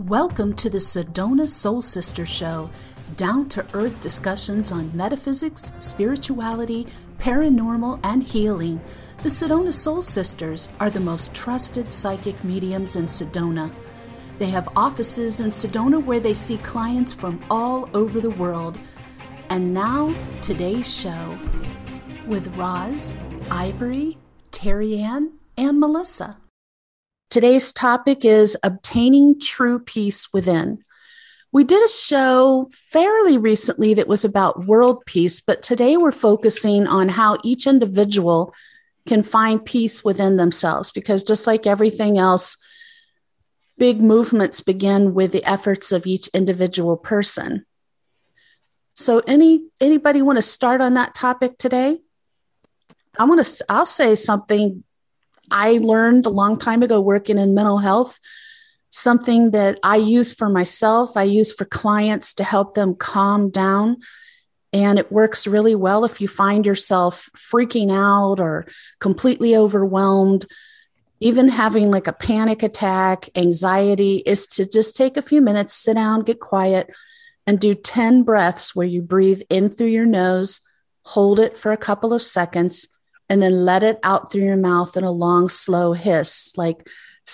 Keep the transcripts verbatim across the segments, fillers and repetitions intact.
Welcome to the Sedona Soul Sister Show, down-to-earth discussions on metaphysics, spirituality, paranormal, and healing. The Sedona Soul Sisters are the most trusted psychic mediums in Sedona. They have offices in Sedona where they see clients from all over the world. And now, today's show with Roz, Ivory, Terry Ann, and Melissa. Today's topic is obtaining true peace within. We did a show fairly recently that was about world peace, but today we're focusing on how each individual can find peace within themselves, because just like everything else, big movements begin with the efforts of each individual person. So any anybody want to start on that topic today? I want to I'll say something I learned a long time ago working in mental health, something that I use for myself, I use for clients to help them calm down. And it works really well if you find yourself freaking out or completely overwhelmed, even having like a panic attack, anxiety, is to just take a few minutes, sit down, get quiet, and do ten breaths where you breathe in through your nose, hold it for a couple of seconds, and then let it out through your mouth in a long, slow hiss, like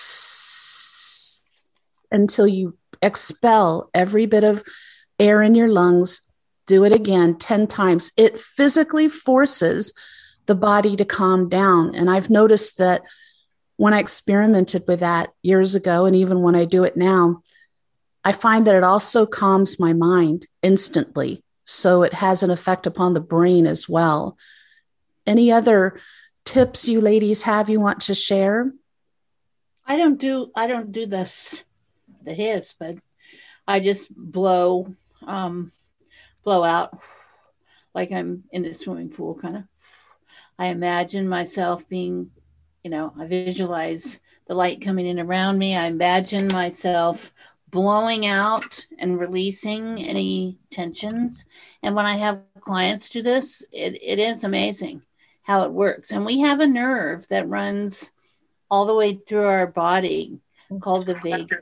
sss, until you expel every bit of air in your lungs. Do it again ten times. It physically forces the body to calm down. And I've noticed that when I experimented with that years ago, and even when I do it now, I find that it also calms my mind instantly. So it has an effect upon the brain as well. Any other tips you ladies have you want to share? I don't do I don't do this the hiss, but I just blow um, blow out like I'm in a swimming pool, kind of. I imagine myself being, you know, I visualize the light coming in around me. I imagine myself blowing out and releasing any tensions. And when I have clients do this, it, it is amazing how it works. And we have a nerve that runs all the way through our body called the vagus,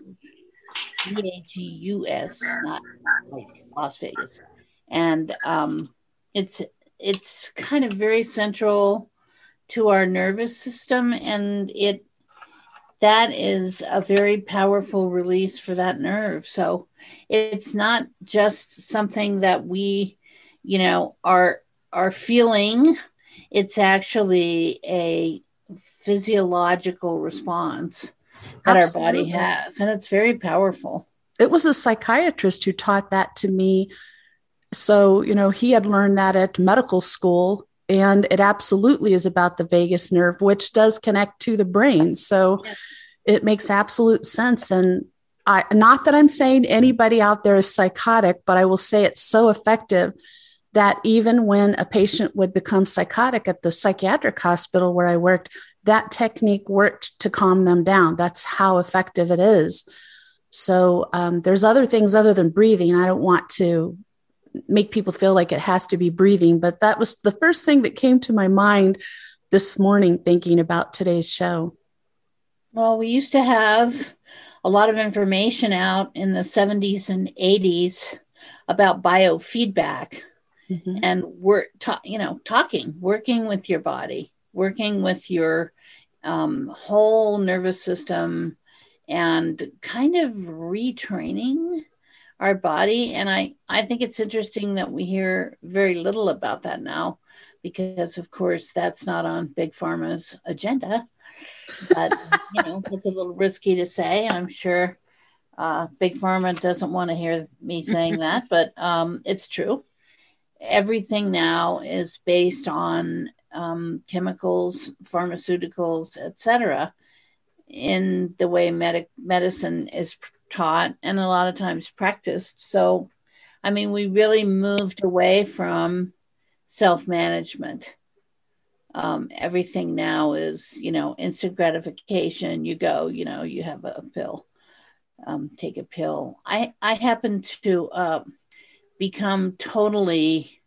V A G U S, not like Las Vegas. And um, it's it's kind of very central to our nervous system, and it that is a very powerful release for that nerve. So it's not just something that we, you know, are are feeling. It's actually a physiological response that Absolutely. Our body has, and it's very powerful. It was a psychiatrist who taught that to me. So, you know, he had learned that at medical school, and it absolutely is about the vagus nerve, which does connect to the brain. So yes. It makes absolute sense. And I, not that I'm saying anybody out there is psychotic, but I will say it's so effective that even when a patient would become psychotic at the psychiatric hospital where I worked, that technique worked to calm them down. That's how effective it is. So um, there's other things other than breathing. I don't want to make people feel like it has to be breathing, but that was the first thing that came to my mind this morning thinking about today's show. Well, we used to have a lot of information out in the seventies and eighties about biofeedback. Mm-hmm. And we're, ta- you know, talking, working with your body, working with your um, whole nervous system, and kind of retraining our body. And I, I think it's interesting that we hear very little about that now, because of course that's not on Big Pharma's agenda. But you know, it's a little risky to say. I'm sure uh, Big Pharma doesn't want to hear me saying that, but um, it's true. Everything now is based on um, chemicals, pharmaceuticals, et cetera, in the way medic medicine is taught and a lot of times practiced. So, I mean, we really moved away from self-management. Um, everything now is, you know, instant gratification. You go, you know, you have a pill, um, take a pill. I, I happen to... Uh, become totally,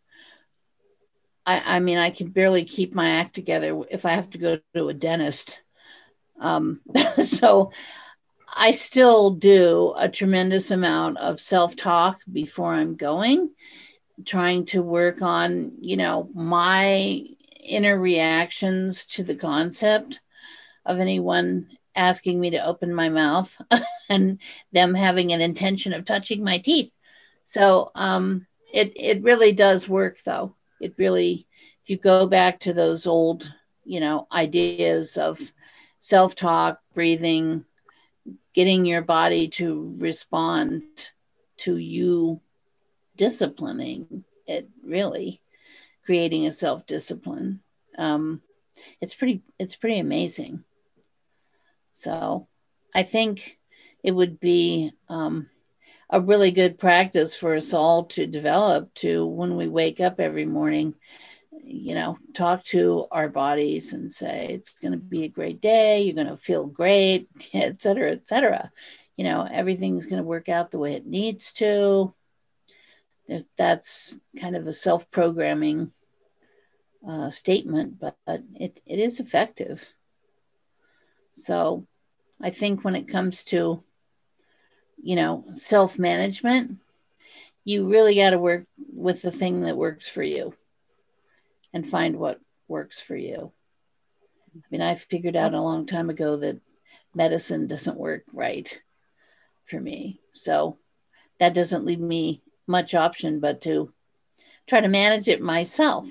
I, I mean, I can barely keep my act together if I have to go to a dentist. Um, so I still do a tremendous amount of self-talk before I'm going, trying to work on, you know, my inner reactions to the concept of anyone asking me to open my mouth and them having an intention of touching my teeth. So um, it, it really does work, though. It really, if you go back to those old, you know, ideas of self-talk, breathing, getting your body to respond to you disciplining it, really creating a self-discipline. Um, it's pretty, it's pretty amazing. So I think it would be um, a really good practice for us all to develop to, when we wake up every morning, you know, talk to our bodies and say, it's going to be a great day. You're going to feel great, et cetera, et cetera. You know, everything's going to work out the way it needs to. There's, that's kind of a self-programming uh, statement, but, but it, it is effective. So I think when it comes to, you know, self-management, you really got to work with the thing that works for you and find what works for you. I mean, I figured out a long time ago that medicine doesn't work right for me. So that doesn't leave me much option but to try to manage it myself.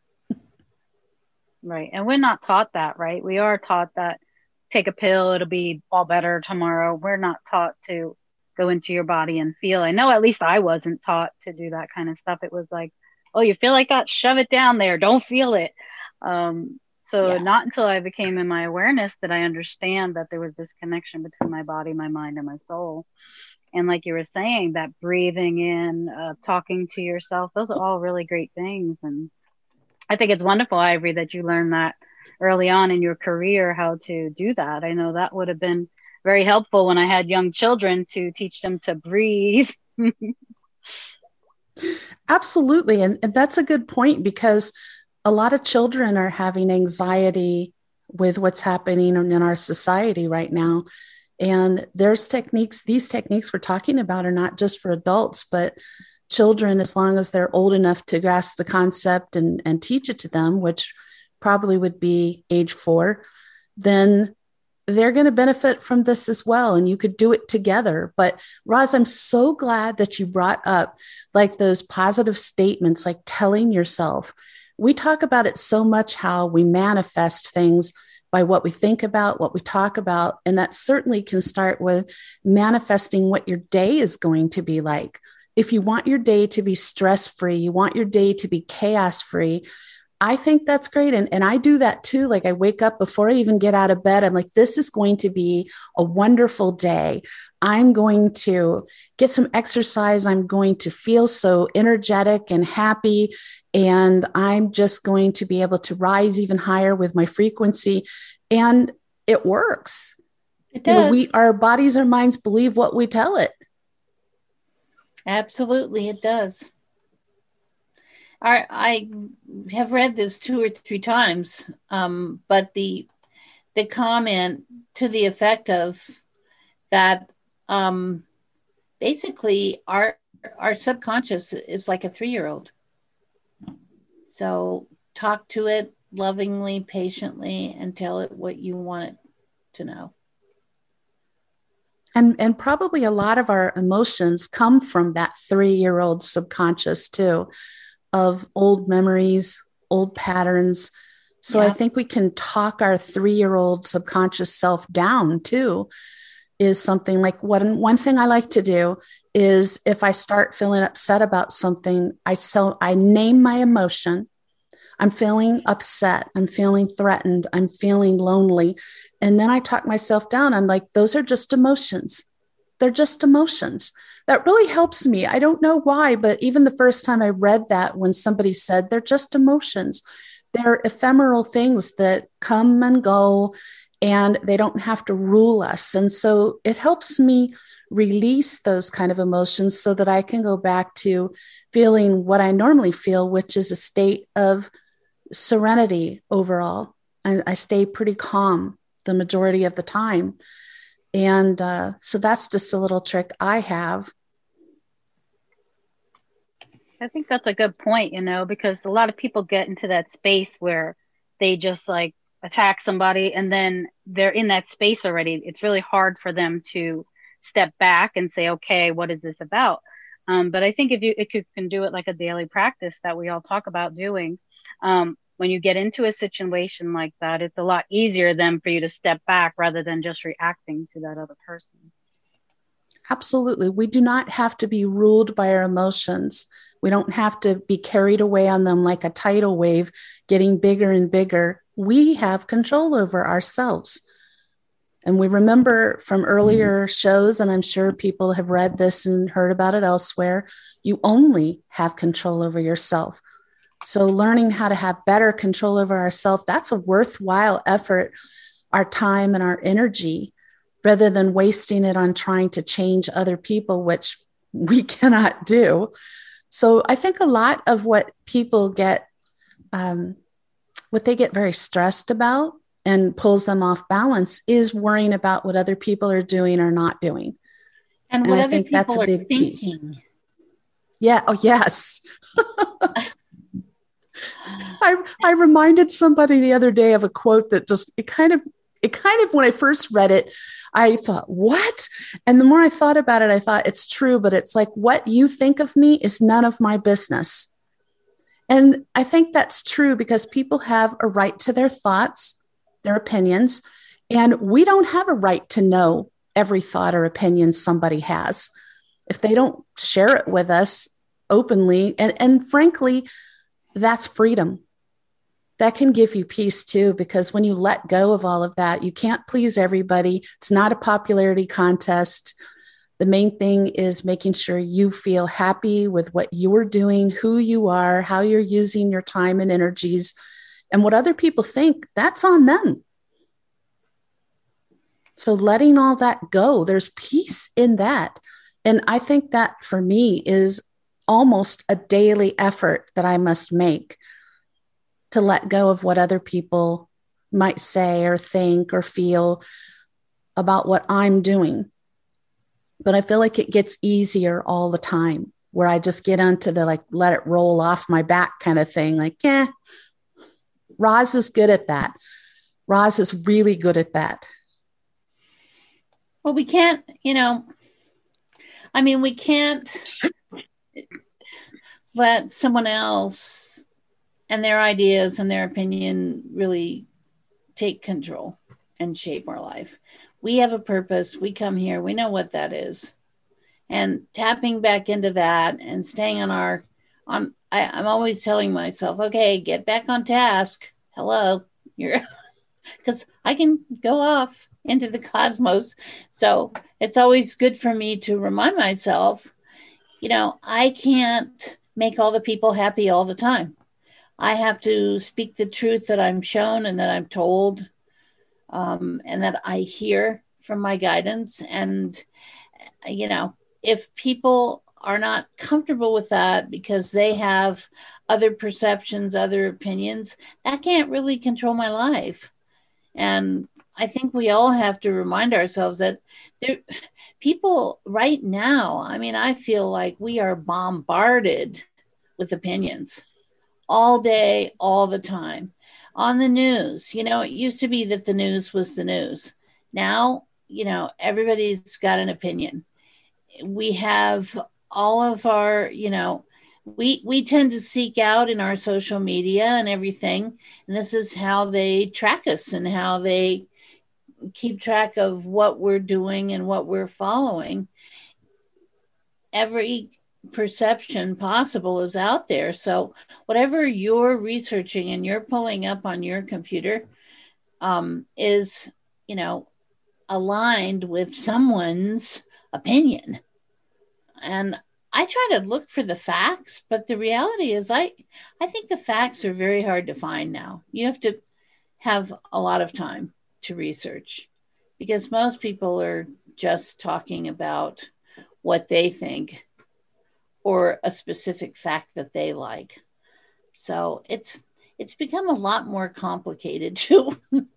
Right. And we're not taught that, right? We are taught that take a pill, it'll be all better tomorrow. We're not taught to go into your body and feel. I know at least I wasn't taught to do that kind of stuff. It was like, oh, you feel like that? Shove it down there. Don't feel it. Um, so yeah. Not until I became in my awareness did I understand that there was this connection between my body, my mind, and my soul. And like you were saying, that breathing in, uh, talking to yourself, those are all really great things. And I think it's wonderful, Ivory, that you learned that early on in your career, how to do that. I know that would have been very helpful when I had young children to teach them to breathe. Absolutely. And, and that's a good point, because a lot of children are having anxiety with what's happening in our society right now. And there's techniques, these techniques we're talking about are not just for adults, but children, as long as they're old enough to grasp the concept and, and teach it to them, which probably would be age four, then they're going to benefit from this as well. And you could do it together. But Roz, I'm so glad that you brought up like those positive statements, like telling yourself. We talk about it so much, how we manifest things by what we think about, what we talk about. And that certainly can start with manifesting what your day is going to be like. If you want your day to be stress-free, you want your day to be chaos-free, I think that's great. And, and I do that too. Like I wake up before I even get out of bed. I'm like, this is going to be a wonderful day. I'm going to get some exercise. I'm going to feel so energetic and happy. And I'm just going to be able to rise even higher with my frequency. And it works. It does. You know, we, our bodies, our minds believe what we tell it. Absolutely, it does. I, I have read this two or three times, um, but the the comment to the effect of that um, basically our our subconscious is like a three-year-old. So talk to it lovingly, patiently, and tell it what you want it to know. And, and probably a lot of our emotions come from that three-year-old subconscious too, of old memories, old patterns. So yeah. I think we can talk our three-year-old subconscious self down too, is something like what one thing I like to do is if I start feeling upset about something, I so I name my emotion. I'm feeling upset. I'm feeling threatened. I'm feeling lonely. And then I talk myself down. I'm like, those are just emotions. They're just emotions. That really helps me. I don't know why, but even the first time I read that, when somebody said they're just emotions, they're ephemeral things that come and go, and they don't have to rule us. And so it helps me release those kind of emotions so that I can go back to feeling what I normally feel, which is a state of serenity overall. I, I stay pretty calm the majority of the time. And uh, so that's just a little trick I have. I think that's a good point, you know, because a lot of people get into that space where they just like attack somebody and then they're in that space already. It's really hard for them to step back and say, okay, what is this about? Um, but I think if you, if you can do it like a daily practice that we all talk about doing, um, when you get into a situation like that, it's a lot easier then for you to step back rather than just reacting to that other person. Absolutely. We do not have to be ruled by our emotions. We don't have to be carried away on them like a tidal wave, getting bigger and bigger. We have control over ourselves. And we remember from earlier shows, and I'm sure people have read this and heard about it elsewhere, you only have control over yourself. So learning how to have better control over ourselves, that's a worthwhile effort, our time and our energy, rather than wasting it on trying to change other people, which we cannot do. So I think a lot of what people get, um, what they get very stressed about and pulls them off balance is worrying about what other people are doing or not doing. And, and what I other think people that's a are big thinking. piece. Yeah. Oh, yes. I, I reminded somebody the other day of a quote that just, it kind of, it kind of, when I first read it, I thought, what? And the more I thought about it, I thought it's true, but it's like, what you think of me is none of my business. And I think that's true because people have a right to their thoughts, their opinions, and we don't have a right to know every thought or opinion somebody has. If they don't share it with us openly, and, and frankly, that's freedom. That can give you peace too, because when you let go of all of that, you can't please everybody. It's not a popularity contest. The main thing is making sure you feel happy with what you're doing, who you are, how you're using your time and energies, and what other people think, that's on them. So letting all that go, there's peace in that. And I think that for me is almost a daily effort that I must make to let go of what other people might say or think or feel about what I'm doing. But I feel like it gets easier all the time, where I just get onto the like, let it roll off my back kind of thing. Like, yeah, Roz is good at that. Roz is really good at that. Well, we can't, you know, I mean, we can't let someone else and their ideas and their opinion really take control and shape our life. We have a purpose. We come here. We know what that is. And tapping back into that and staying on our, on, I, I'm always telling myself, okay, get back on task. Hello, you're, because I can go off into the cosmos. So it's always good for me to remind myself, you know, I can't make all the people happy all the time. I have to speak the truth that I'm shown and that I'm told, um, and that I hear from my guidance. And, you know, if people are not comfortable with that because they have other perceptions, other opinions, that can't really control my life. And I think we all have to remind ourselves that there, people right now, I mean, I feel like we are bombarded with opinions all day, all the time. On the news, you know, it used to be that the news was the news. Now, you know, everybody's got an opinion. We have all of our, you know, we we tend to seek out in our social media and everything. And this is how they track us and how they keep track of what we're doing and what we're following. Every perception possible is out there. So whatever you're researching and you're pulling up on your computer um, is, you know, aligned with someone's opinion. And I try to look for the facts, but the reality is I, I think the facts are very hard to find now. You have to have a lot of time to research because most people are just talking about what they think or a specific fact that they like. So it's it's become a lot more complicated to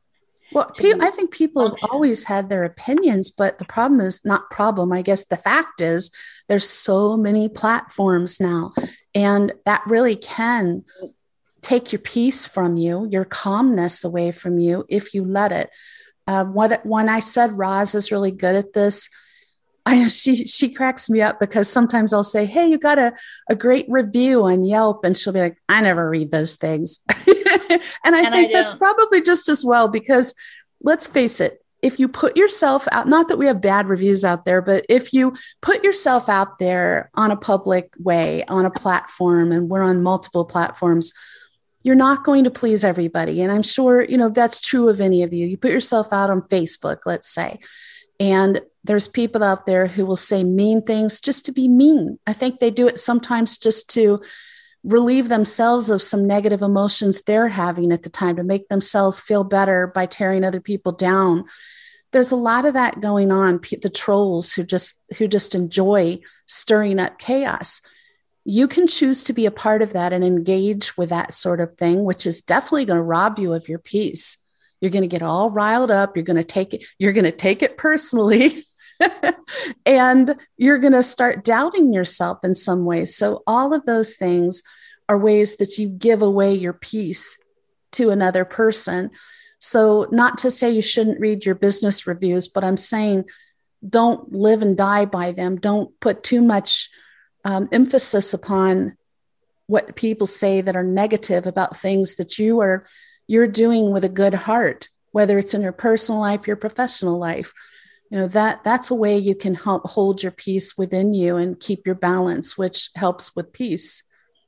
Well, pe- I think people function. have always had their opinions, but the problem is not problem. I guess the fact is there's so many platforms now, and that really can take your peace from you, your calmness away from you if you let it. Uh, what, when I said Roz is really good at this, I, she she cracks me up because sometimes I'll say, hey, you got a, a great review on Yelp. And she'll be like, I never read those things. and I and think I that's probably just as well, because let's face it, if you put yourself out, not that we have bad reviews out there, but if you put yourself out there on a public way, on a platform, and we're on multiple platforms, you're not going to please everybody. And I'm sure, you know, that's true of any of you. You put yourself out on Facebook, let's say, and there's people out there who will say mean things just to be mean. I think they do it sometimes just to relieve themselves of some negative emotions they're having at the time, to make themselves feel better by tearing other people down. There's a lot of that going on. The trolls who just who just enjoy stirring up chaos. You can choose to be a part of that and engage with that sort of thing, which is definitely going to rob you of your peace. You're going to get all riled up. You're going to take it. You're going to take it personally. And you're going to start doubting yourself in some ways. So all of those things are ways that you give away your peace to another person. So not to say you shouldn't read your business reviews, but I'm saying don't live and die by them. Don't put too much um, emphasis upon what people say that are negative about things that you are you're doing with a good heart, whether it's in your personal life, your professional life. You know, that that's a way you can help hold your peace within you and keep your balance, which helps with peace.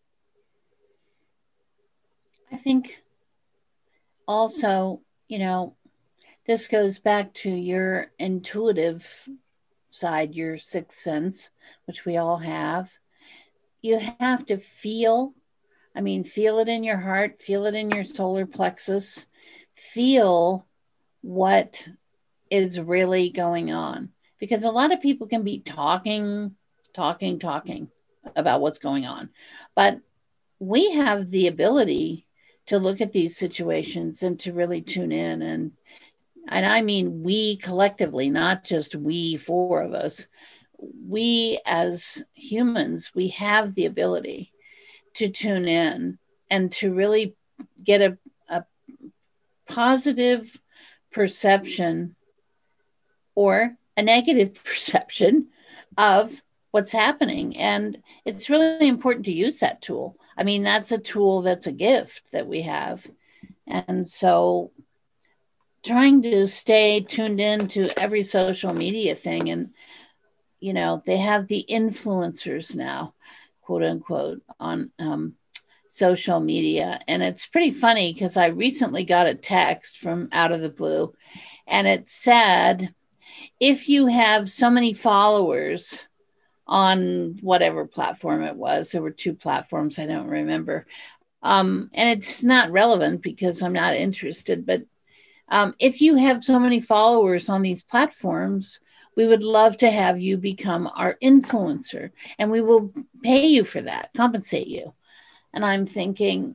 I think also, you know, this goes back to your intuitive side, your sixth sense, which we all have. You have to feel, I mean, feel it in your heart, feel it in your solar plexus, feel what is really going on, because a lot of people can be talking, talking, talking about what's going on. But we have the ability to look at these situations and to really tune in. And, and I mean, we collectively, not just we four of us, we as humans, we have the ability to tune in and to really get a, a positive perception or a negative perception of what's happening. And it's really important to use that tool. I mean, that's a tool, that's a gift that we have. And so trying to stay tuned in to every social media thing. And, you know, they have the influencers now, quote unquote, on um, social media. And it's pretty funny because I recently got a text from out of the blue, and it said, if you have so many followers on whatever platform it was, there were two platforms, I don't remember. Um, and it's not relevant because I'm not interested, but um, if you have so many followers on these platforms, we would love to have you become our influencer, and we will pay you for that, compensate you. And I'm thinking,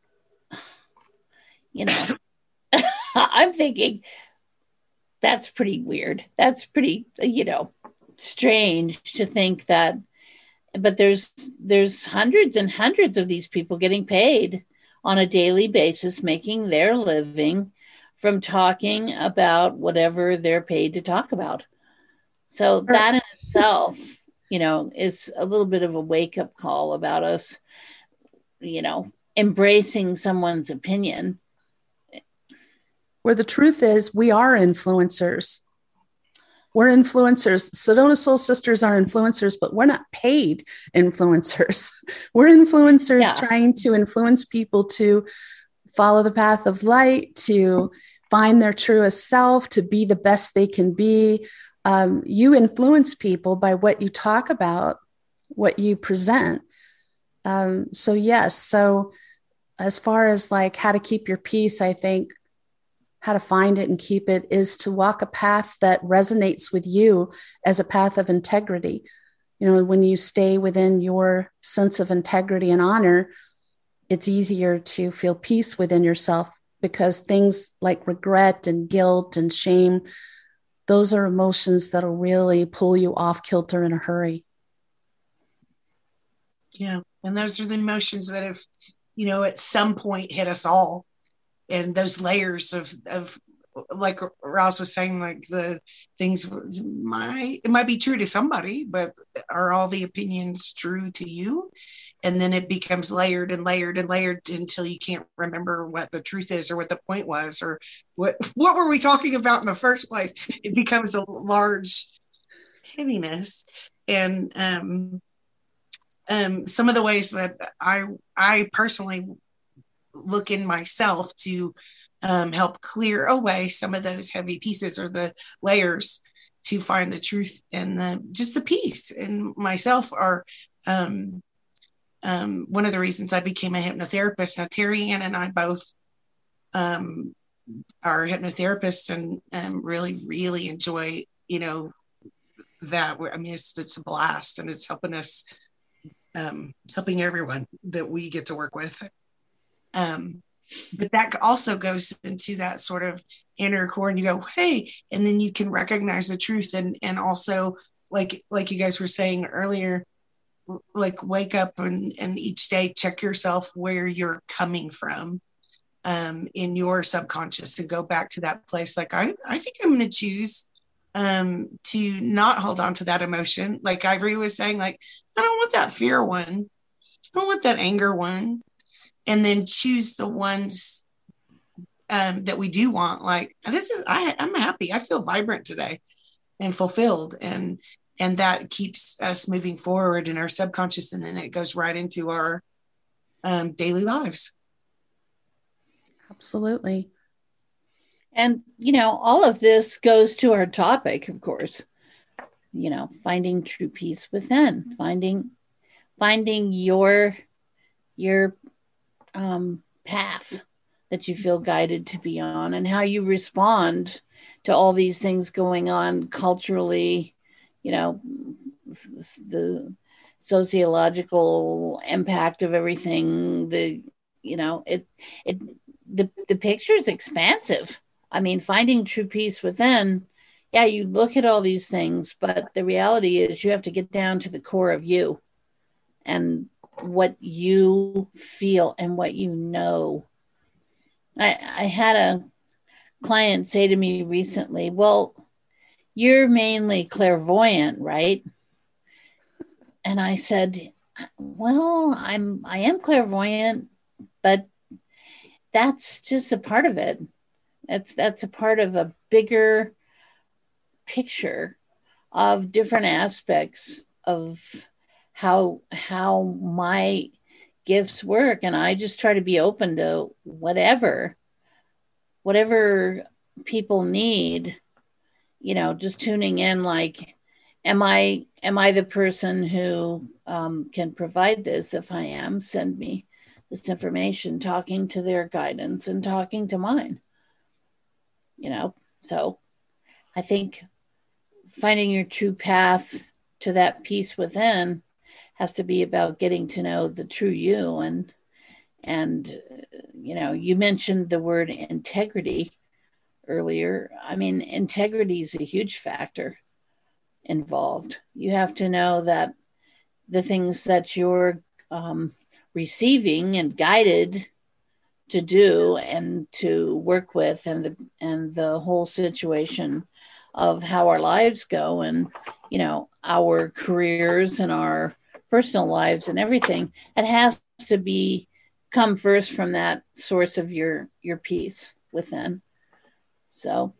you know, I'm thinking, that's pretty weird. That's pretty, you know, strange to think that, but there's there's hundreds and hundreds of these people getting paid on a daily basis, making their living from talking about whatever they're paid to talk about. So that in itself, you know, is a little bit of a wake-up call about us, you know, embracing someone's opinion. Where the truth is, we are influencers. We're influencers. Sedona Soul Sisters are influencers, but we're not paid influencers. We're influencers yeah. trying to influence people to follow the path of light, to find their truest self, to be the best they can be. Um, you influence people by what you talk about, what you present. Um, so yes, so as far as like how to keep your peace, I think how to find it and keep it is to walk a path that resonates with you as a path of integrity. You know, when you stay within your sense of integrity and honor, it's easier to feel peace within yourself because things like regret and guilt and shame, those are emotions that'll really pull you off kilter in a hurry. Yeah. And those are the emotions that have, you know, at some point hit us all. And those layers of, of like Roz was saying, like the things might, it might be true to somebody, but are all the opinions true to you? And then it becomes layered and layered and layered until you can't remember what the truth is or what the point was, or what, what were we talking about in the first place? It becomes a large heaviness. And, um, um, some of the ways that I, I personally look in myself to um, help clear away some of those heavy pieces or the layers to find the truth and the just the peace in myself are um, um, one of the reasons I became a hypnotherapist. Now, Terry Ann and I both um, are hypnotherapists and, and really, really enjoy, you know, that. I mean, it's, it's a blast, and it's helping us, um, helping everyone that we get to work with. Um, but that also goes into that sort of inner core, and you go, hey, and then you can recognize the truth. And, and also like, like you guys were saying earlier, like wake up and, and each day check yourself where you're coming from, um, in your subconscious, and go back to that place. Like, I, I think I'm going to choose, um, to not hold on to that emotion. Like Ivory was saying, like, I don't want that fear one. I don't want that anger one. And then choose the ones um, that we do want. Like, this is, I, I'm happy. I feel vibrant today and fulfilled. And, and that keeps us moving forward in our subconscious. And then it goes right into our um, daily lives. Absolutely. And, you know, all of this goes to our topic, of course, you know, finding true peace within, finding, finding your, your, um, path that you feel guided to be on, and how you respond to all these things going on culturally, you know, the sociological impact of everything, the, you know, it, it, the, the picture is expansive. I mean, finding true peace within, yeah, you look at all these things, but the reality is you have to get down to the core of you and what you feel and what you know. I, I had a client say to me recently, well, you're mainly clairvoyant, right? And I said, well, I'm, I am clairvoyant, but that's just a part of it. That's, that's a part of a bigger picture of different aspects of how how my gifts work. And I just try to be open to whatever whatever people need, you know, just tuning in, like, am I am I the person who um, can provide this? If I am, send me this information, talking to their guidance and talking to mine, you know. So I think finding your true path to that peace within has to be about getting to know the true you. And, and, you know, you mentioned the word integrity earlier. I mean, integrity is a huge factor involved. You have to know that the things that you're um, receiving and guided to do and to work with, and the, and the whole situation of how our lives go, and, you know, our careers and our personal lives and everything, it has to be come first from that source of your your peace within. So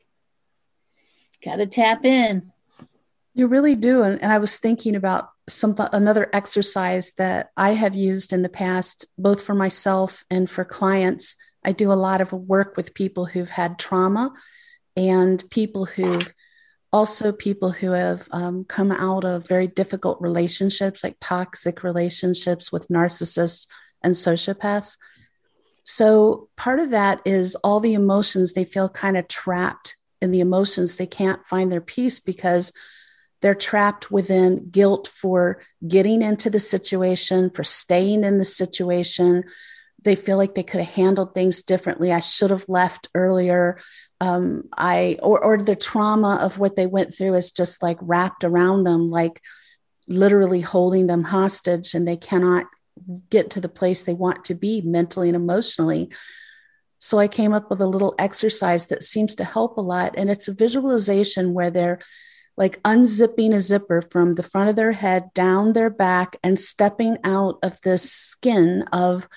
gotta tap in. You really do. And, and I was thinking about something, another exercise that I have used in the past, both for myself and for clients. I do a lot of work with people who've had trauma, and people who've also people who have um, come out of very difficult relationships, like toxic relationships with narcissists and sociopaths. So part of that is all the emotions. They feel kind of trapped in the emotions. They can't find their peace because they're trapped within guilt for getting into the situation, for staying in the situation, they feel like they could have handled things differently. I should have left earlier. Um, I or or the trauma of what they went through is just like wrapped around them, like literally holding them hostage, and they cannot get to the place they want to be mentally and emotionally. So I came up with a little exercise that seems to help a lot. And it's a visualization where they're like unzipping a zipper from the front of their head down their back and stepping out of this skin of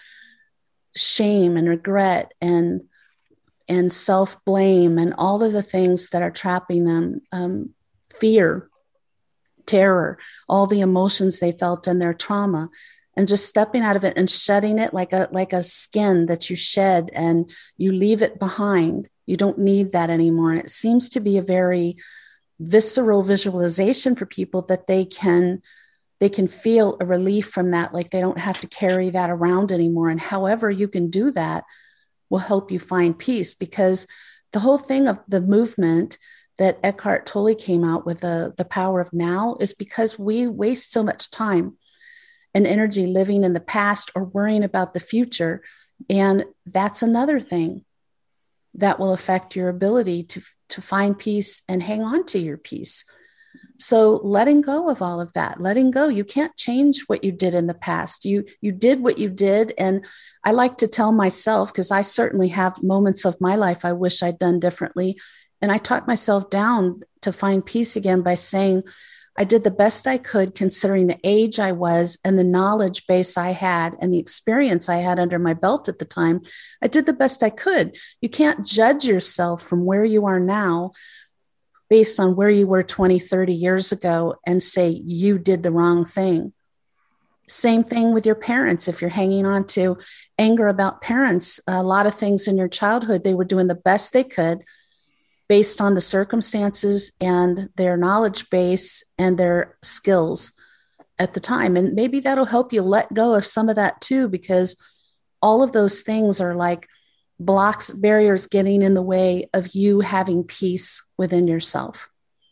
shame and regret and and self-blame and all of the things that are trapping them, um, fear, terror, all the emotions they felt in their trauma, and just stepping out of it and shedding it like a like a skin that you shed and you leave it behind. You don't need that anymore. And it seems to be a very visceral visualization for people that they can they can feel a relief from that, like they don't have to carry that around anymore. And however you can do that will help you find peace, because the whole thing of the movement that Eckhart Tolle came out with, the, the power of now, is because we waste so much time and energy living in the past or worrying about the future. And that's another thing that will affect your ability to, to find peace and hang on to your peace. So letting go of all of that, letting go, you can't change what you did in the past. You, you did what you did. And I like to tell myself, because I certainly have moments of my life I wish I'd done differently. And I talked myself down to find peace again by saying, I did the best I could considering the age I was and the knowledge base I had and the experience I had under my belt at the time. I did the best I could. You can't judge yourself from where you are now based on where you were twenty, thirty years ago and say you did the wrong thing. Same thing with your parents. If you're hanging on to anger about parents, a lot of things in your childhood, they were doing the best they could based on the circumstances and their knowledge base and their skills at the time. And maybe that'll help you let go of some of that too, because all of those things are like blocks, barriers getting in the way of you having peace within yourself.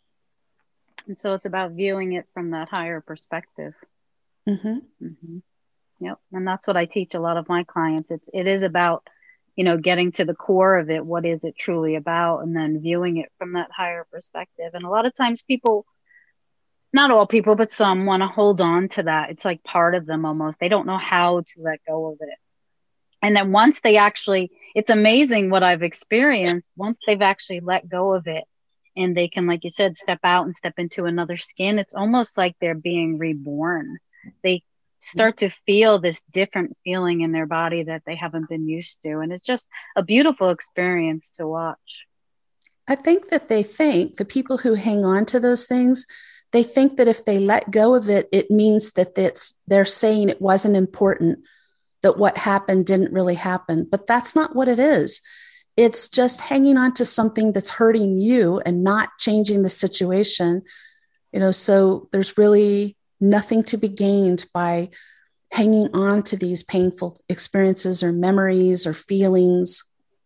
And so it's about viewing it from that higher perspective. Mm-hmm. Mm-hmm. Yep. And that's what I teach a lot of my clients. It's, it is about, you know, getting to the core of it. What is it truly about? And then viewing it from that higher perspective. And a lot of times people, not all people, but some want to hold on to that. It's like part of them almost. They don't know how to let go of it. And then once they actually, it's amazing what I've experienced. Once they've actually let go of it and they can, like you said, step out and step into another skin, it's almost like they're being reborn. They start to feel this different feeling in their body that they haven't been used to. And it's just a beautiful experience to watch. I think that they think, the people who hang on to those things, they think that if they let go of it, it means that it's, they're saying it wasn't important, that what happened didn't really happen. But that's not what it is. It's just hanging on to something that's hurting you and not changing the situation. You know, so there's really nothing to be gained by hanging on to these painful experiences or memories or feelings.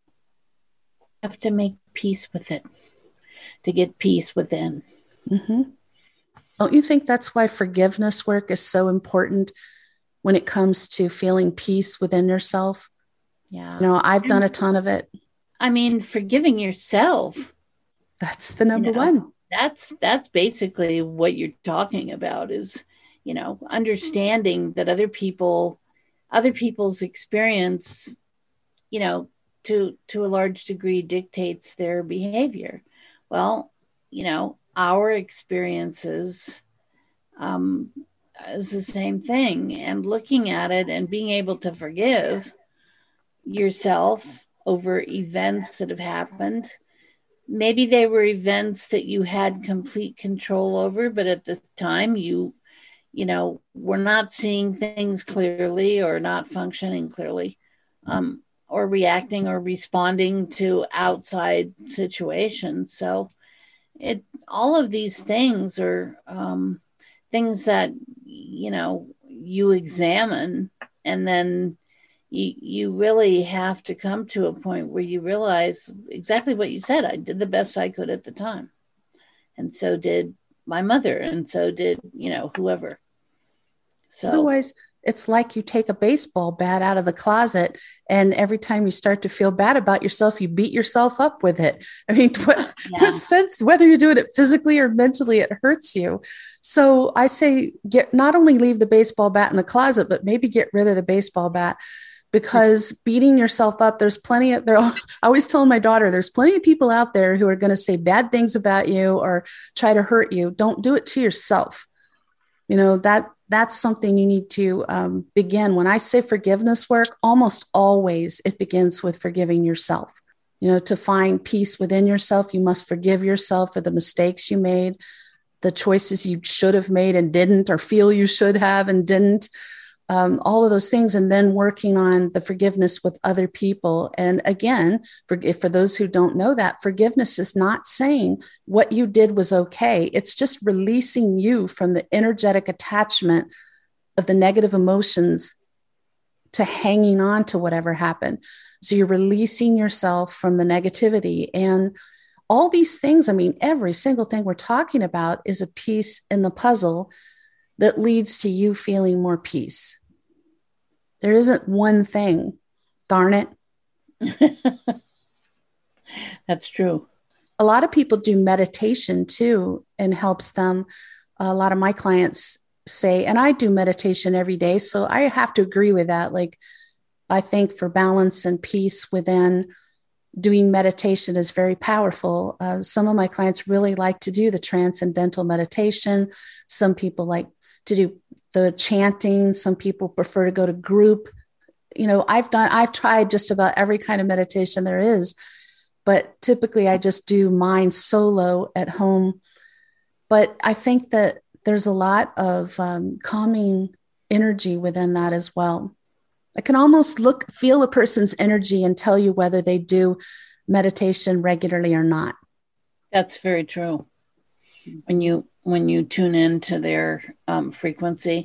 You have to make peace with it to get peace within. Mm-hmm. Don't you think that's why forgiveness work is so important when it comes to feeling peace within yourself? Yeah. You know, I've done a ton of it. I mean, forgiving yourself. That's the number you know, one. That's, that's basically what you're talking about is, you know, understanding that other people, other people's experience, you know, to, to a large degree dictates their behavior. Well, you know, our experiences, um, is the same thing, and looking at it and being able to forgive yourself over events that have happened. Maybe they were events that you had complete control over, but at the time you, you know, were not seeing things clearly or not functioning clearly, um, or reacting or responding to outside situations. So it, all of these things are, um, things that, you know, you examine, and then you, you really have to come to a point where you realize exactly what you said. I did the best I could at the time. And so did my mother. And so did, you know, whoever. So otherwise, It's like you take a baseball bat out of the closet, and every time you start to feel bad about yourself, you beat yourself up with it. I mean, what, yeah. what sense, whether you're doing it physically or mentally, it hurts you. So I say, get, not only leave the baseball bat in the closet, but maybe get rid of the baseball bat, because beating yourself up, there's plenty of, there, I always tell my daughter, there's plenty of people out there who are going to say bad things about you or try to hurt you. Don't do it to yourself. You know, that that's something you need to um, begin. When I say forgiveness work, almost always it begins with forgiving yourself. You know, to find peace within yourself, you must forgive yourself for the mistakes you made, the choices you should have made and didn't, or feel you should have and didn't. Um, all of those things, and then working on the forgiveness with other people. And again, for, for those who don't know that, forgiveness is not saying what you did was okay. It's just releasing you from the energetic attachment of the negative emotions to hanging on to whatever happened. So you're releasing yourself from the negativity. And all these things, I mean, every single thing we're talking about is a piece in the puzzle that leads to you feeling more peace. There isn't one thing, darn it. That's true. A lot of people do meditation too, and helps them. A lot of my clients say, and I do meditation every day, so I have to agree with that. Like, I think for balance and peace within, doing meditation is very powerful. Uh, some of my clients really like to do the transcendental meditation. Some people like to do the chanting. Some people prefer to go to group. You know, I've done, I've tried just about every kind of meditation there is, but typically I just do mine solo at home. But I think that there's a lot of um, calming energy within that as well. I can almost look, feel a person's energy and tell you whether they do meditation regularly or not. That's very true. When you when you tune into their um, frequency,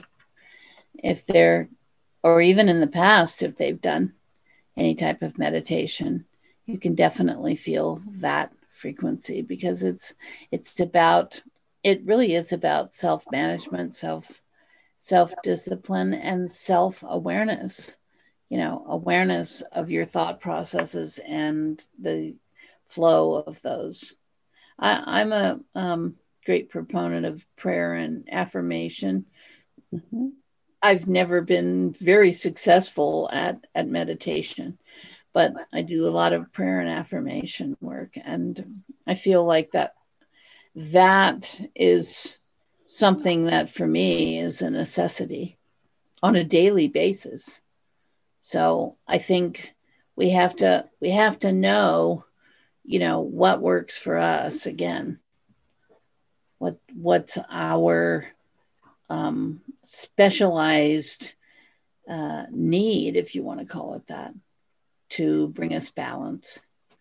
if they're, or even in the past, if they've done any type of meditation, you can definitely feel that frequency, because it's it's about, it really is about self-management, self self-discipline, and self-awareness. You know, awareness of your thought processes and the flow of those. I, I'm a um, great proponent of prayer and affirmation. Mm-hmm. I've never been very successful at, at meditation, but I do a lot of prayer and affirmation work. And I feel like that that is something that for me is a necessity on a daily basis. So I think we have to we have to know, you know, what works for us again. What what's our um, specialized uh, need, if you want to call it that, to bring us balance.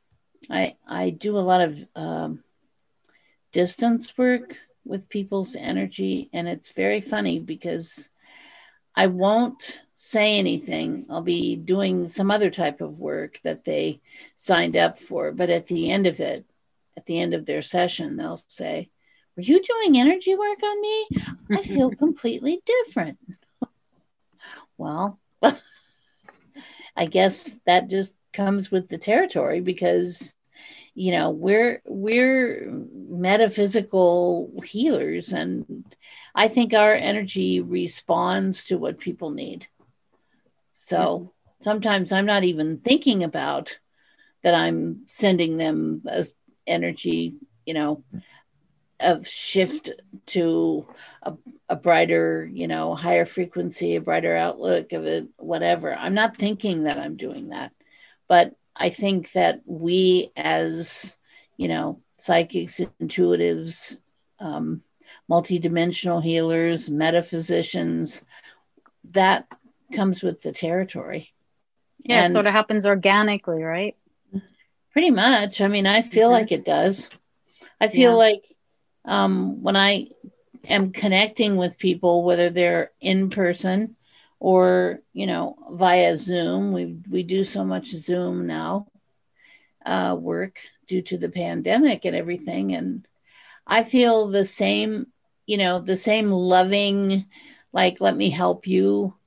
I I do a lot of um, distance work with people's energy, and it's very funny because I won't say anything. I'll be doing some other type of work that they signed up for. But at the end of it, at the end of their session, they'll say, "Were you doing energy work on me? I feel completely different." Well, I guess that just comes with the territory, because, you know, we're we're metaphysical healers, and I think our energy responds to what people need. So sometimes I'm not even thinking about that I'm sending them as energy, you know, of shift to a, a brighter, you know, higher frequency, a brighter outlook of it, whatever. I'm not thinking that I'm doing that. But I think that we as, you know, psychics, intuitives, um, multidimensional healers, metaphysicians, that comes with the territory. Yeah, and it sort of happens organically, right? Pretty much. I mean, I feel mm-hmm. like it does. I feel yeah. like um, when I am connecting with people, whether they're in person or, you know, via Zoom, we we do so much Zoom now, uh, work due to the pandemic and everything. And I feel the same, you know, the same loving, like, let me help you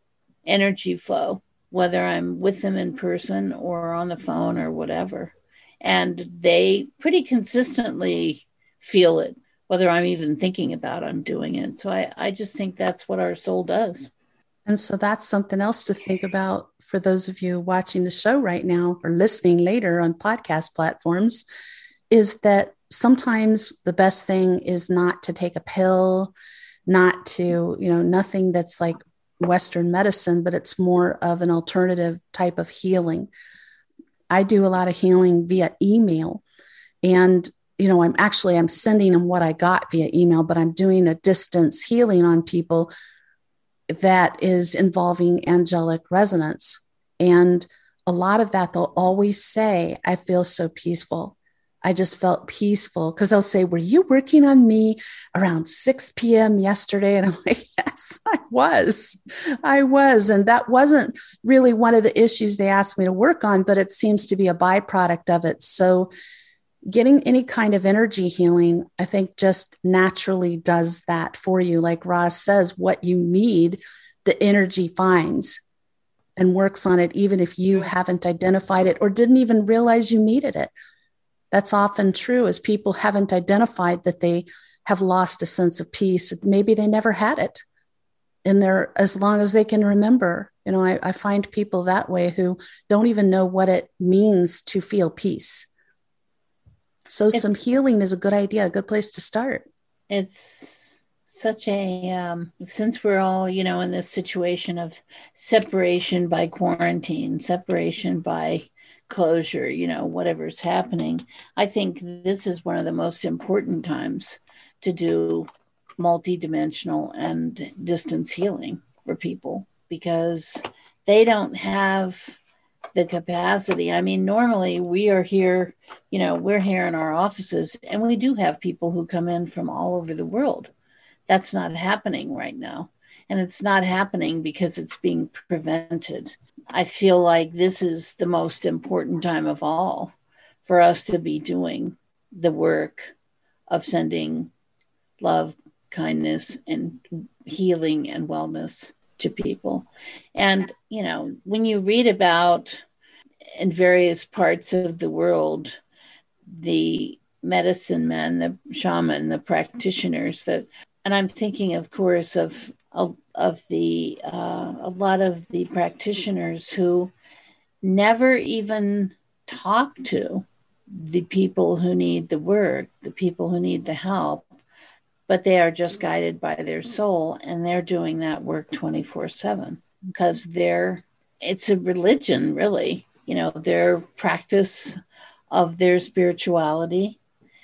energy flow, whether I'm with them in person or on the phone or whatever. And they pretty consistently feel it, whether I'm even thinking about I'm doing it. So I, I just think that's what our soul does. And so that's something else to think about for those of you watching the show right now or listening later on podcast platforms, is that sometimes the best thing is not to take a pill, not to, you know, nothing that's like Western medicine, but it's more of an alternative type of healing. I do a lot of healing via email, and you know, I'm actually, I'm sending them what I got via email, but I'm doing a distance healing on people that is involving angelic resonance. And a lot of that, they'll always say, I feel so peaceful. I just felt peaceful, because they'll say, were you working on me around six p.m. yesterday? And I'm like, yes, I was. I was. And that wasn't really one of the issues they asked me to work on, but it seems to be a byproduct of it. So getting any kind of energy healing, I think, just naturally does that for you. Like Roz says, what you need, the energy finds and works on it, even if you haven't identified it or didn't even realize you needed it. That's often true, as people haven't identified that they have lost a sense of peace. Maybe they never had it in there as long as they can remember. You know, I, I find people that way who don't even know what it means to feel peace. So some healing is a good idea, a good place to start. It's such a, um, since we're all, you know, in this situation of separation by quarantine, separation by closure, you know, whatever's happening, I think this is one of the most important times to do multidimensional and distance healing for people, because they don't have the capacity. I mean, normally we are here, you know, we're here in our offices, and we do have people who come in from all over the world. That's not happening right now. And it's not happening because it's being prevented. I feel like this is the most important time of all for us to be doing the work of sending love, kindness, and healing and wellness to people. And, you know, when you read about in various parts of the world, the medicine men, the shaman, the practitioners that, and I'm thinking, of course, of of the uh, a lot of the practitioners who never even talk to the people who need the work, the people who need the help, but they are just guided by their soul, and they're doing that work twenty-four seven, because they're, it's a religion, really. You know, their practice of their spirituality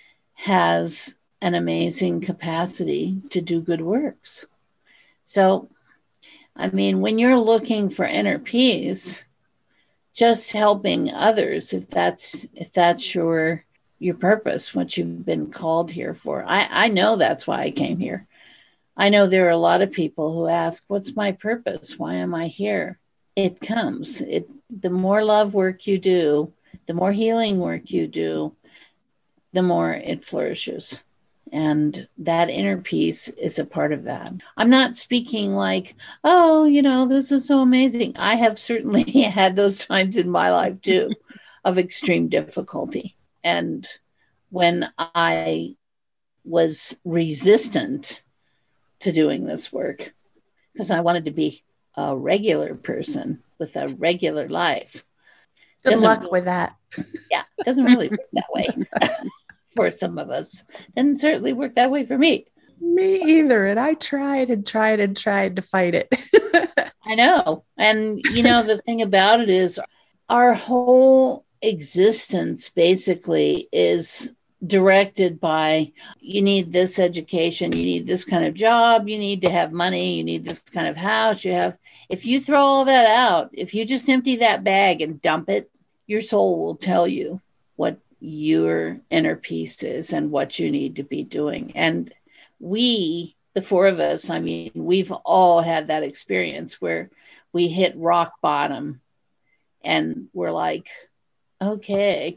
has an amazing capacity to do good works. So, I mean, when you're looking for inner peace, just helping others, if that's if that's your your purpose, what you've been called here for. I, I know that's why I came here. I know there are a lot of people who ask, what's my purpose? Why am I here? It comes. It the more love work you do, the more healing work you do, the more it flourishes. And that inner peace is a part of that. I'm not speaking like, oh, you know, this is so amazing. I have certainly had those times in my life too of extreme difficulty. And when I was resistant to doing this work, because I wanted to be a regular person with a regular life. Good doesn't luck really, with that. Yeah, it doesn't really work that way for some of us. Didn't certainly work that way for me. Me either. And I tried and tried and tried to fight it. I know. And, you know, the thing about it is our whole existence basically is directed by, you need this education, you need this kind of job, you need to have money, you need this kind of house, you have, if you throw all that out, if you just empty that bag and dump it, your soul will tell you what your inner peace is and what you need to be doing. And we, the four of us, I mean, we've all had that experience where we hit rock bottom and we're like, okay,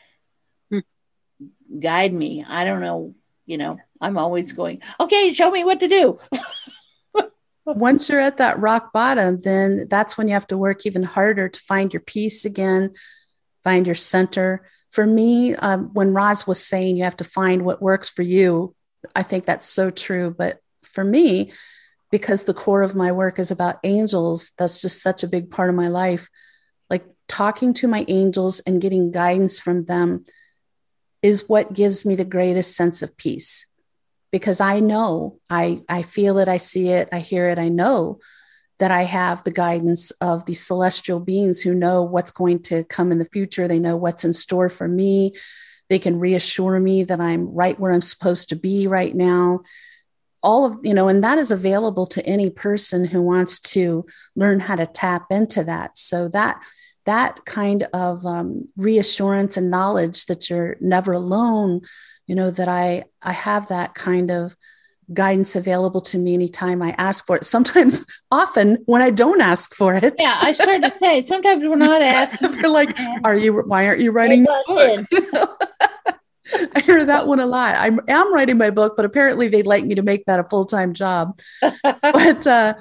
guide me. I don't know, you know, I'm always going, okay, show me what to do. once you're at that rock bottom, then that's when you have to work even harder to find your peace again, find your center. For me, um, when Roz was saying you have to find what works for you, I think that's so true. But for me, because the core of my work is about angels, that's just such a big part of my life. Like talking to my angels and getting guidance from them is what gives me the greatest sense of peace. Because I know, I, I feel it, I see it, I hear it, I know that I have the guidance of these celestial beings who know what's going to come in the future. They know what's in store for me. They can reassure me that I'm right where I'm supposed to be right now. All of, you know, and that is available to any person who wants to learn how to tap into that. So that, that kind of um, reassurance and knowledge that you're never alone, you know, that I, I have that kind of guidance available to me anytime I ask for it. Sometimes, often when I don't ask for it. Yeah, I started to say, sometimes we're not asking. They're like, are you, why aren't you writing a book? I hear that one a lot. I am writing my book, but apparently they'd like me to make that a full-time job. But uh,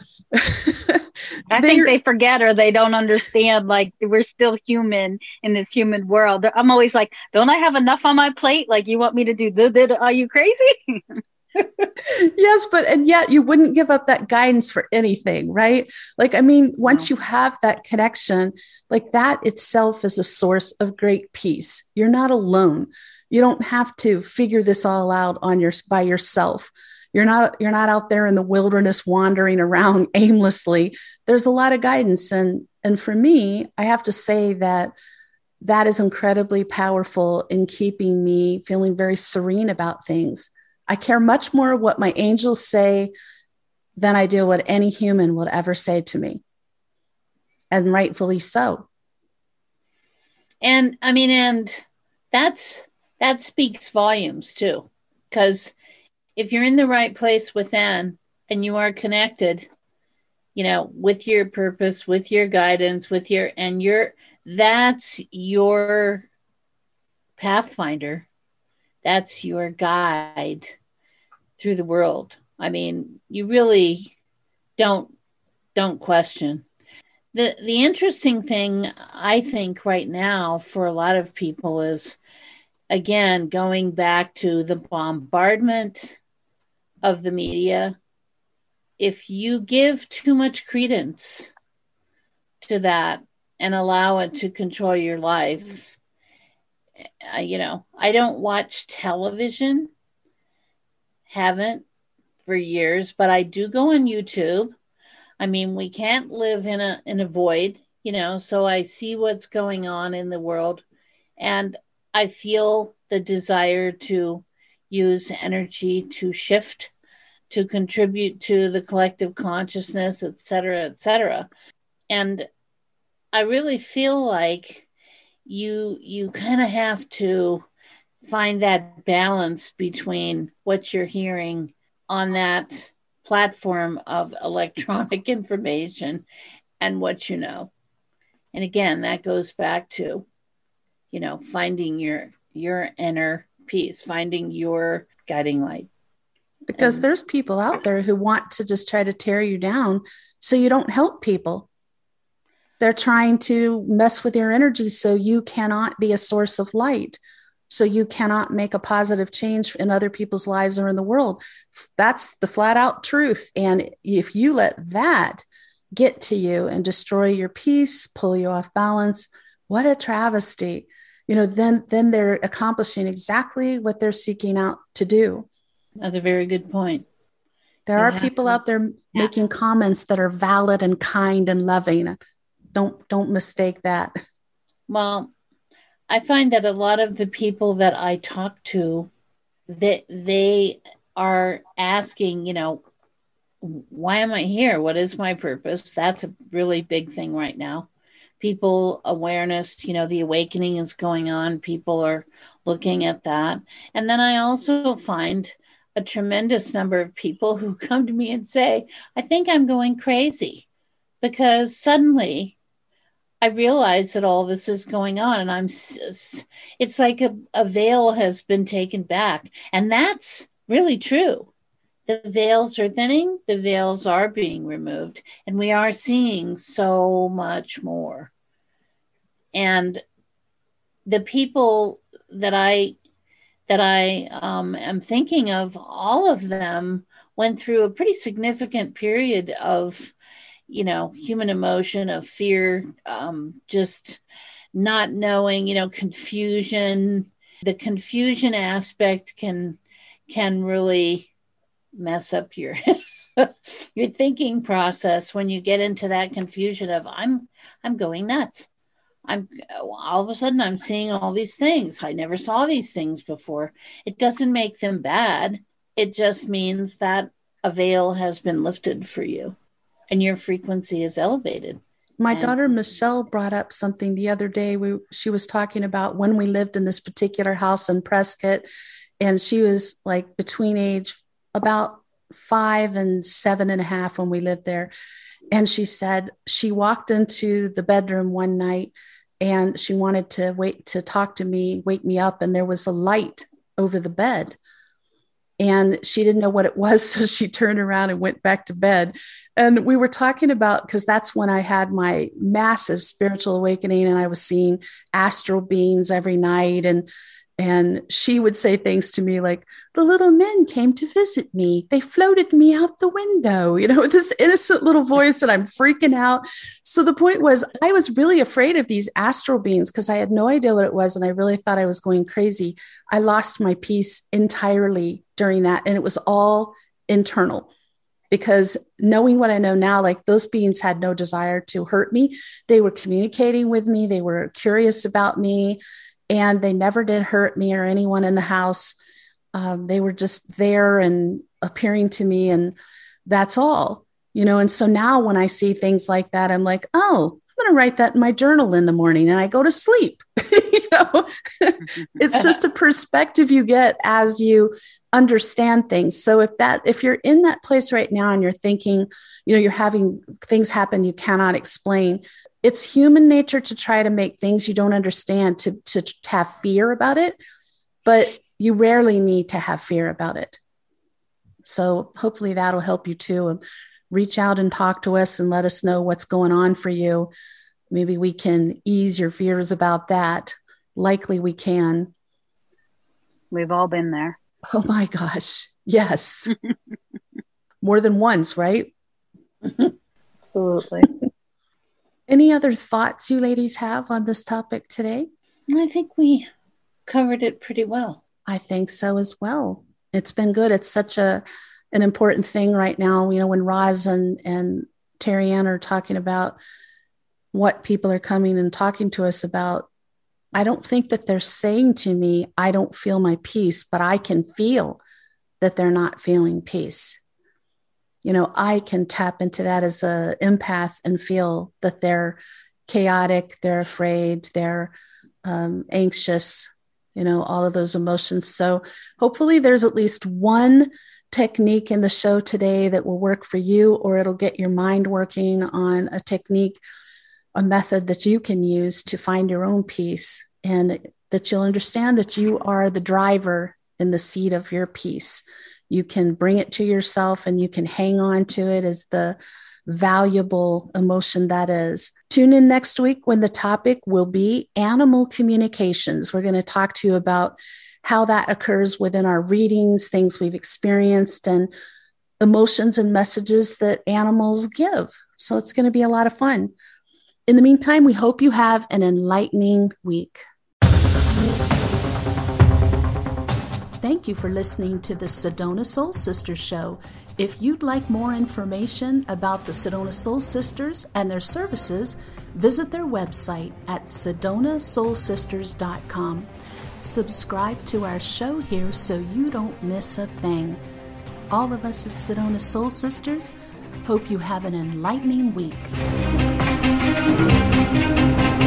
I think they forget or they don't understand, like, we're still human in this human world. I'm always like, don't I have enough on my plate? Like, you want me to do this? Are you crazy? Yes, but and yet you wouldn't give up that guidance for anything, right? Like, I mean, once no. you have that connection, like that itself is a source of great peace. You're not alone. You don't have to figure this all out on your by yourself. You're not you're not out there in the wilderness wandering around aimlessly. There's a lot of guidance, and and for me, I have to say that that is incredibly powerful in keeping me feeling very serene about things. I care much more what my angels say than I do what any human would ever say to me. And rightfully so. And I mean, and that's, that speaks volumes too, because if you're in the right place within and you are connected, you know, with your purpose, with your guidance, with your, and your, that's your pathfinder. That's your guide through the world. I mean, you really don't don't question. The the interesting thing I think right now for a lot of people is, again, going back to the bombardment of the media. If you give too much credence to that and allow it to control your life, Uh, you know, I don't watch television, haven't for years, but I do go on YouTube. I mean, we can't live in a in a void, you know, so I see what's going on in the world, and I feel the desire to use energy to shift, to contribute to the collective consciousness, et cetera, et cetera. And I really feel like you you kind of have to find that balance between what you're hearing on that platform of electronic information and what you know. And again, that goes back to, you know, finding your your inner peace, finding your guiding light. Because And there's people out there who want to just try to tear you down so you don't help people. They're trying to mess with your energy so you cannot be a source of light, so you cannot make a positive change in other people's lives or in the world. That's the flat out truth. And if you let that get to you and destroy your peace, pull you off balance, what a travesty. You know, then, then they're accomplishing exactly what they're seeking out to do. That's a very good point. There They are have people to- out there Yeah. making comments that are valid and kind and loving. Don't don't mistake that. Well, I find that a lot of the people that I talk to, that they are asking, you know, why am I here? What is my purpose? That's a really big thing right now. People awareness, you know, the awakening is going on. People are looking at that. And then I also find a tremendous number of people who come to me and say, I think I'm going crazy because suddenly I realize that all this is going on and I'm, it's like a, a veil has been taken back. And that's really true. the veils are thinning, the veils are being removed, and we are seeing so much more. And the people that I that I um, am thinking of, all of them went through a pretty significant period of, you know, human emotion, of fear, um, just not knowing, you know, confusion. The confusion aspect can can really mess up your your thinking process when you get into that confusion of I'm I'm going nuts. I'm all of a sudden I'm seeing all these things. I never saw these things before. It doesn't make them bad. It just means that a veil has been lifted for you and your frequency is elevated. My and- daughter Michelle brought up something the other day. We she was talking about when we lived in this particular house in Prescott, and she was like between age about five and seven and a half when we lived there. And she said she walked into the bedroom one night and she wanted to wait to talk to me, wake me up. And there was a light over the bed and she didn't know what it was. So she turned around and went back to bed. And we were talking about, because that's when I had my massive spiritual awakening and I was seeing astral beings every night. And And she would say things to me like, the little men came to visit me. They floated me out the window, you know, with this innocent little voice, and I'm freaking out. So the point was, I was really afraid of these astral beings because I had no idea what it was. And I really thought I was going crazy. I lost my peace entirely during that. And it was all internal, because knowing what I know now, like those beings had no desire to hurt me. They were communicating with me. They were curious about me. And they never did hurt me or anyone in the house. Um, they were just there and appearing to me, and that's all, you know. And so now when I see things like that, I'm like, oh, I'm going to write that in my journal in the morning, and I go to sleep. you know, it's just a perspective you get as you understand things. So if that, if you're in that place right now and you're thinking, you know, you're having things happen you cannot explain, it's human nature to try to make things you don't understand to, to, to have fear about it, but you rarely need to have fear about it. So hopefully that'll help you too. Reach out and talk to us and let us know what's going on for you. Maybe we can ease your fears about that. Likely we can. We've all been there. Oh my gosh. Yes. More than once, right? Absolutely. Any other thoughts you ladies have on this topic today? I think we covered it pretty well. I think so as well. It's been good. It's such a an important thing right now. You know, when Roz and, and Terry Ann are talking about what people are coming and talking to us about, I don't think that they're saying to me, I don't feel my peace, but I can feel that they're not feeling peace. You know, I can tap into that as an empath and feel that they're chaotic, they're afraid, they're um, anxious, you know, all of those emotions. So hopefully there's at least one technique in the show today that will work for you, or it'll get your mind working on a technique, a method that you can use to find your own peace, and that you'll understand that you are the driver in the seat of your peace. You can bring it to yourself and you can hang on to it as the valuable emotion that is. Tune in next week when the topic will be animal communications. We're going to talk to you about how that occurs within our readings, things we've experienced, and emotions and messages that animals give. So it's going to be a lot of fun. In the meantime, we hope you have an enlightening week. Thank you for listening to the Sedona Soul Sisters Show. If you'd like more information about the Sedona Soul Sisters and their services, visit their website at sedona soul sisters dot com. Subscribe to our show here so you don't miss a thing. All of us at Sedona Soul Sisters hope you have an enlightening week.